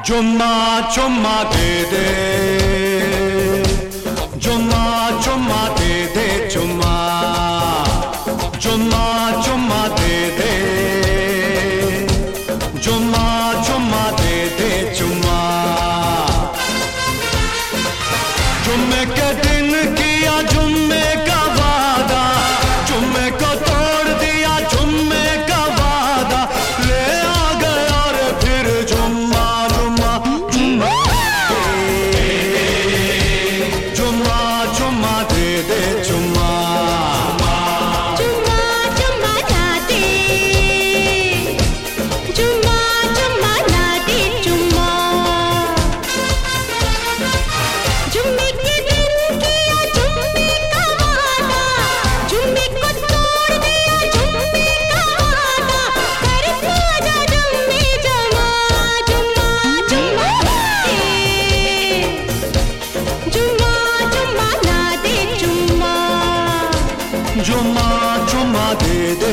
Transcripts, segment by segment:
चुम्मा चुम्मा दे दे, चुम्मा चुम्मा दे दे, चुम्मा चुम्मा चुम्मा दे दे, चुम्मा चुम्मा दे दे, चुम्मा। जुम्मे के दिन किया जुम्मे का वादा, जुम्मे को तोड़ दिया जुम्मे का वादा, ले आ गया रे फिर जुम्मा जुम्मा जुम्मा, जुम्मा जुम्मा दे दे, जुम्मा जुम्मा जुम्मा ना दे, जुम्मा जुम्मा ना दे, जुम्मा। जुम्मे के दिन किया जुम्मे का वादा, जुम्मे को तोड़ दिया जुम्मे का वादा, कर खाजा जुम्मे जमा, जुम्मा जुम्मा दे, जुम्मा जुम्मा ना दे, जुम्मा। जुम्मा जुम्मा दे दे,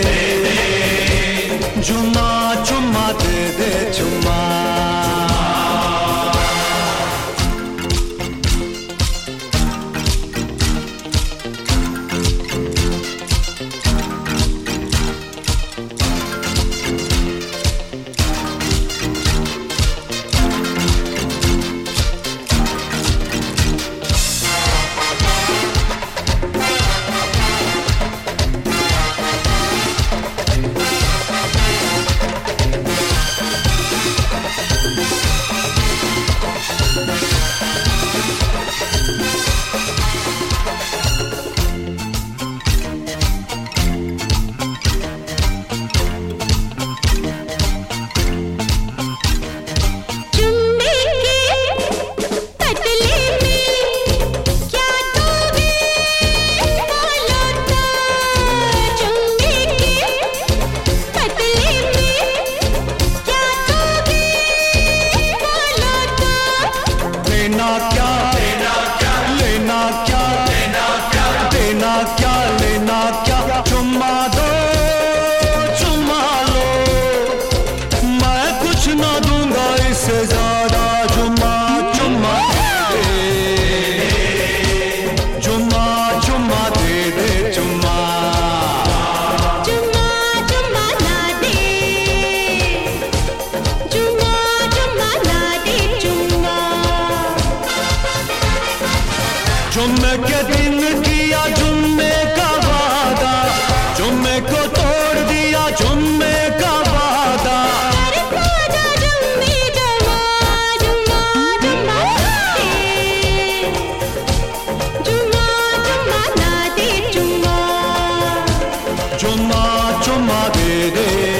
जुम्मा जुम्मा दे दे, जुम्मा। जुम्मे के बदले में क्या दोगे बोलो तो, जुम्मे के बदले में क्या दोगे बोलो तो। लेना क्या, लेना क्या, लेना क्या, लेना क्या, देना क्या, लेना क्या, चुम्मा दो चुम्मा लो, मैं कुछ ना दूंगा इससे ज्यादा, जुम्मा चुम्मा दे दे, जुम्मा चुम्मा दे दे, जुम्मा जुम्मा जुम्मा ना दे, जुम्मा जुम्मा ना दे, जुम्मा। जुम्मे के दिन किया जुम्मे का वादा, जुम्मे को तोड़ दिया जुम्मे का वादा, कर खाजा जुम्मे जमा, जुम्मा जुम्मा दे, जुम्मा जुम्मा ना दे, जुम्मा। जुम्मा चुम्मा दे दे,